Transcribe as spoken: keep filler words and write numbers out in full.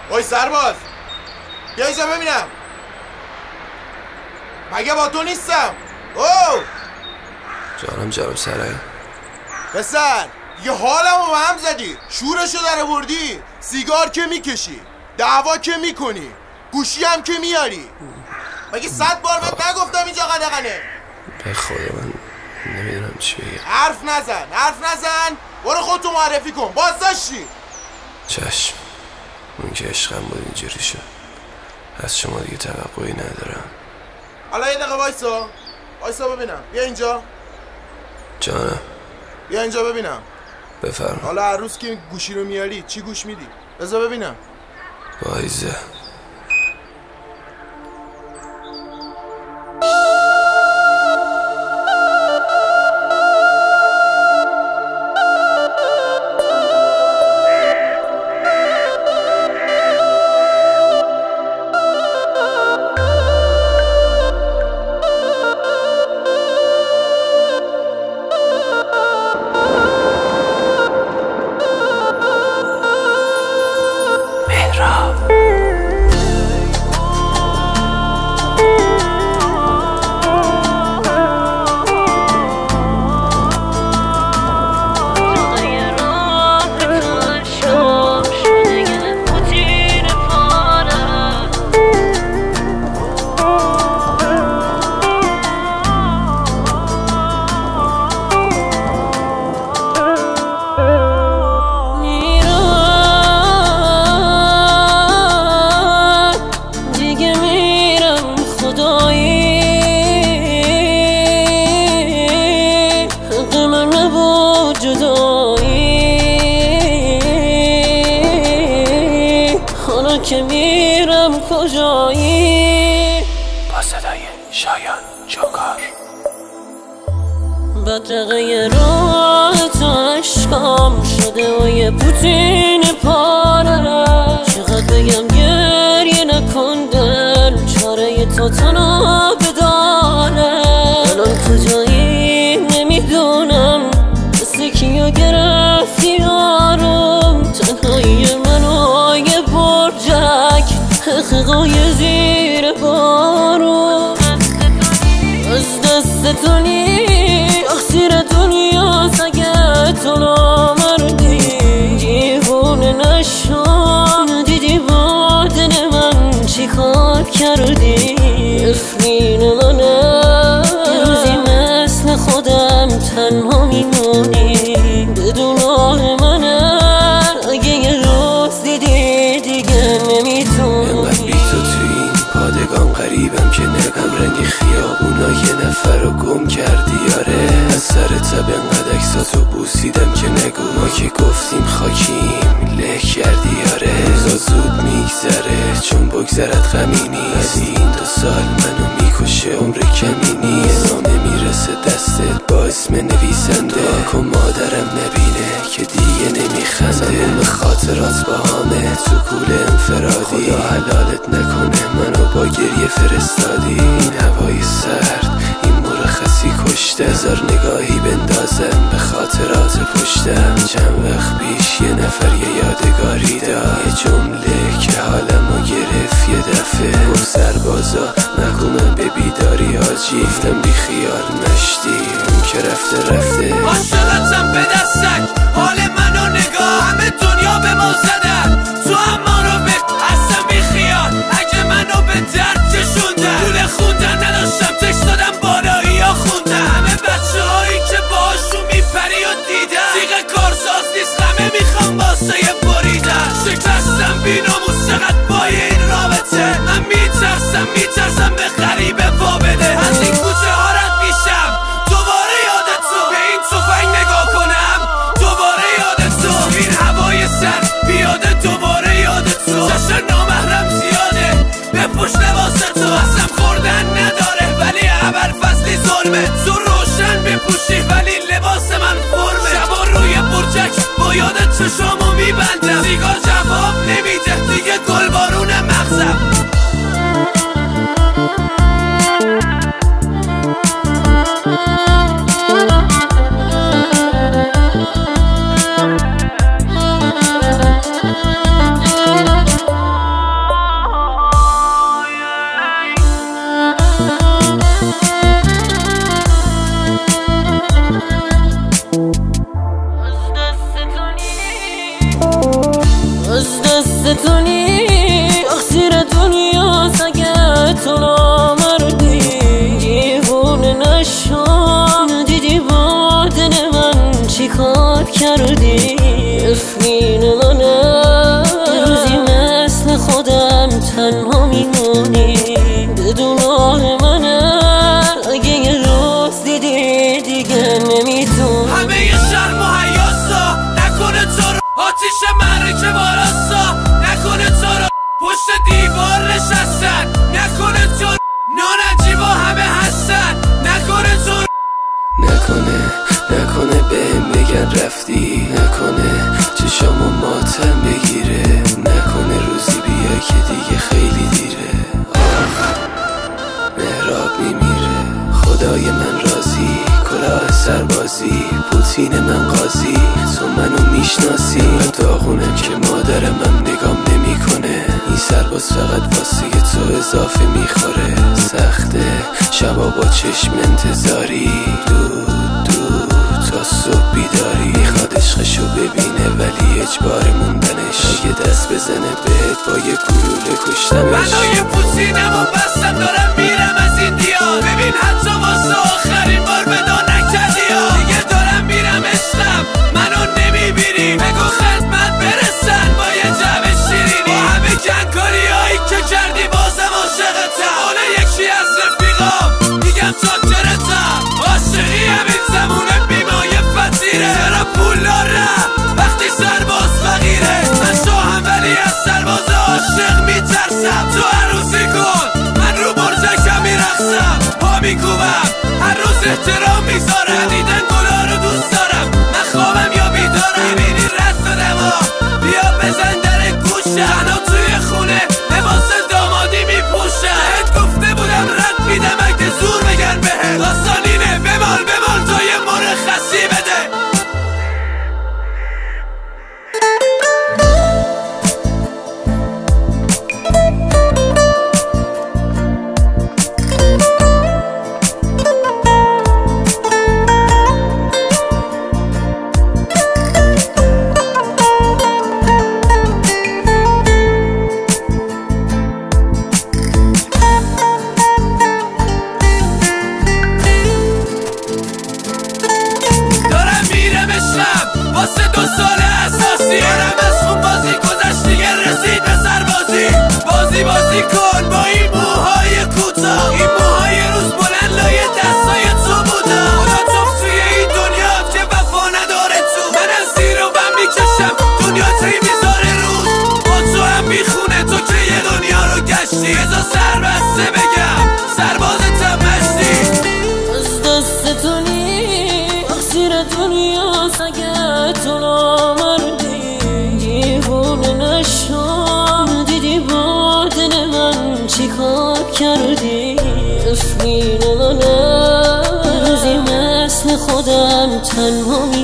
اوی سرباز بیا اینجا ببینم. مگه با تو نیستم؟ او جانم جناب سرای. پسر یه حالمو به هم زدی، شورشو در آوردی، سیگار که میکشی، دعوا که میکنی، گوشی هم که میاری. مگه صد بار بهت نگفتم اینجا قدغنه؟ به خدا من نمیدونم چی بگم. حرف نزن حرف نزن، برو خودتو معرفی کن. بازداشتی. چشم، اون که عشقم بود اینجوری شد. از شما دیگه توقعی ندارم. حالا یه دقیقه وایسا وایسا ببینم. بیا اینجا. جانم بیا اینجا ببینم. بفرم. حالا هر روز که گوشی رو میاری چی گوش میدی؟ بذار ببینم. وایزه. که میرم کجایی؟ با صدای شایان جوکار. بدرقه راه تو عشقام شده و یه پوتین پاره. چقدر بگم گریه نکن دل، چاره تو تنها بداره. الان کجایی نمیدونم، مثل کیو گرفتی یارم. تنهایی منو یه برجک، حقیقای زیر بارو. از دست تو نیست زیر دنیا سگه تو نامردی. دیوونه نشو ندیدی با دل من چی کار کردی. افرین منه یه روزی مثل خودم تنها میمونی. بدون آه منه اگه یه روز دیدی دیگه نمیتونی. انقدر بی تو توی این پادگان غریبم که نگم رنگ خیابونا یه نفر رو گم کردی. آره از سر تب انقدر اکساتو بوسیدم که نگو ما که گفتیم خاکیم له کردی. آره روزا زود میگذره چون بگذرد غمی نیست. این دو سال منو میکشه عمر کمی نیست. نامه میرسه دستت با اسم نویسنده. دعا کن مادرم نبینه که دیگه نمیخنده. اون خاطرات با همه تو کول انفرادی. خدا حلالت نکنه منو با گریه فرستادی. این هوای سرد این مرخصی کشته. هزار نگاهی بندازم به خاطرات پشتم. چند وقت پیش یه نفر یه یادگاری داد، یه جمله که حالمو گرفت یه دفعه. گفت سربازا نگو به بیداری حاجی. گفتم بی خیال مشتی اون که رفته رفته. عاشقتم به دستک حال منو نگاه. همه دنیا به ما زدن تو هم ما رو به اصلا بی خیال. اگه منو به درد کشوندن لوله خوندن نداشتم تکس دادم بالایی ها خوندن. همه بچه هایی که باشون میپری و دیدن دیگه کارساز نیست همه میخوام واسه بریدن. شکستم بی ناموس چقدر بای این رابطه. من میترسم میترسم به غریبه پا بده. از این کوچه ها رد میشم دوباره یادت تو. به این توفنگ نگاه کنم دوباره یادت تو. این هوای سر بیاده دوباره یادت تو. جشن نامحرم زیاده بپوش لباس تو. اصلا خوردن نداره ولی ابرفصلی ظلمه. تو روشن بپوشی ولی لباس من فرمه. شبا روی برجک با یادت چشامو میبندم. سیگار جواب نمیده دیگه گل بارون مغزم. دست تو نیست تقصیر دنیاست اگه تو نامردی دیوونه نشو ندیدی با دل من چی کار کردی افنین منه روزی مثل خودم تنها میمونی بدون آه منه اگه یه روز دیدی دیگه نمیتون همه یه شرم و حیاسا نکنه تو رو آتیش معرکه باراسا نکنه تو رو پشت دیوار نشستن نکنه تو رو نانجیبا همه هستن نکنه تو رو نکنه نکنه بهم بگن رفتی نکنه چشامو ماتم بگیره نکنه روزی بیا که دیگه خیلی دیره آخ مهراب میمیره خدای من راضی کلاه سربازی پوتین من قاضی تو منو میشناسی من داغونم که مادر من نگام نمیکنه این سرباز فقط واسه تو اضافه میخوره سخته شبا با چشم انتظاری دو دو تا صبح بیداری میخواد عشقشو ببینه ولی اجبار موندنش اگه دست بزنه بهت با یه گلوله کشتنش منو یه پوتینمو بستم دارم میرم از این دیار ببین حتی واسه آخرین بار ودا نکردی ها دیگه دارم میرم عشقم منو نمیبینی بگو خدمت برسن با یه جمع شیرینی با همه کنکاری هایی که کردی بازم عاشقتم اون یکی از رفیقام میگم چاکرتم عاشقی همین زمونه بیمایه فتیره چرا پول دارم وقتی سرباز فقیره من شاهم ولی از سرباز عاشق میترسم تو عروسی کن من رو برجکم میرقصم پا میکوبم هر روز احترام میذارم دیدن گلا رو دوست دارم من خوابم یا بیدارم میبینی رد دادم بیا بزن در گوشه تنها توی خونه لباس دامادی میپوشه بهت گفته بودم رد میدم اگه زور بگن بهت داستانینه بمال بمال تا یه مرخصی بده واسه دو سال اساسی دارم از خون بازی گذشت دیگه رسید به سربازی بازی بازی کن با این موهای کوتاه این موهای روز بلند لایه دستای تو بودم خدا توف توی این دنیا که وفا نداره تو من از زیر و بم میکشم دنیا تی میذاره روز با تو هم میخونه تو که یه دنیا رو گشتی ازا سر بسته بگم سربازتم مشتی از دست تو نیست تقصیر دنیاست اگه تو نامردی دیوونه نشو ندیدی با دل من چی کار کردی افنین منه روزی مثل خودم تنها